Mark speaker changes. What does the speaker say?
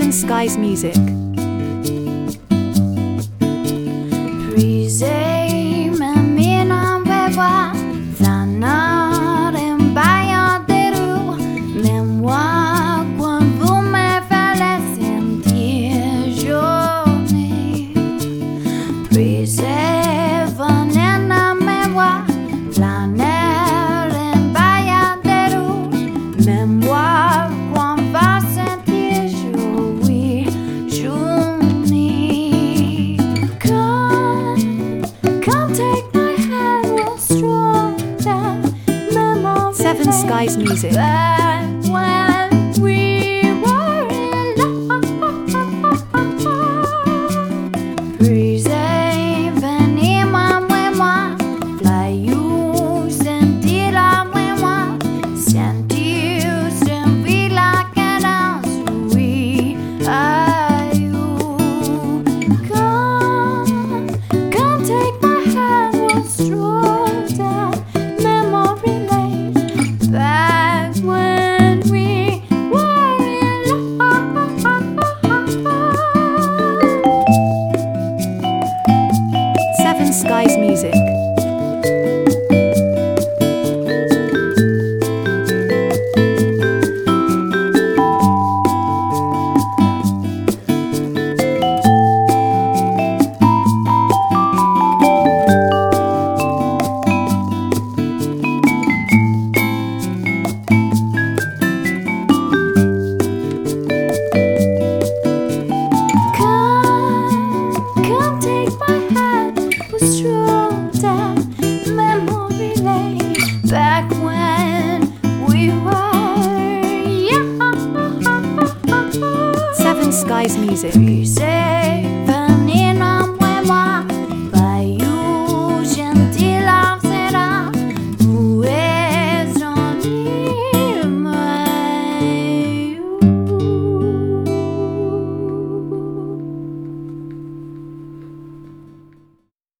Speaker 1: Seven Skies Music. Seven Skies Music.
Speaker 2: Back when we were in love, brisez, venez-moi, moi, fly-you, sentir-la, moi, sentir, sentir la cadence, oui, à you. Come take my hand, we'll stroll down memory lane. Back when we were in love.
Speaker 1: Seven Skies Music.
Speaker 2: Come take my hand, we'll stroll down memory lane. Back when we were young.
Speaker 1: Seven Skies Music.
Speaker 2: Brisez,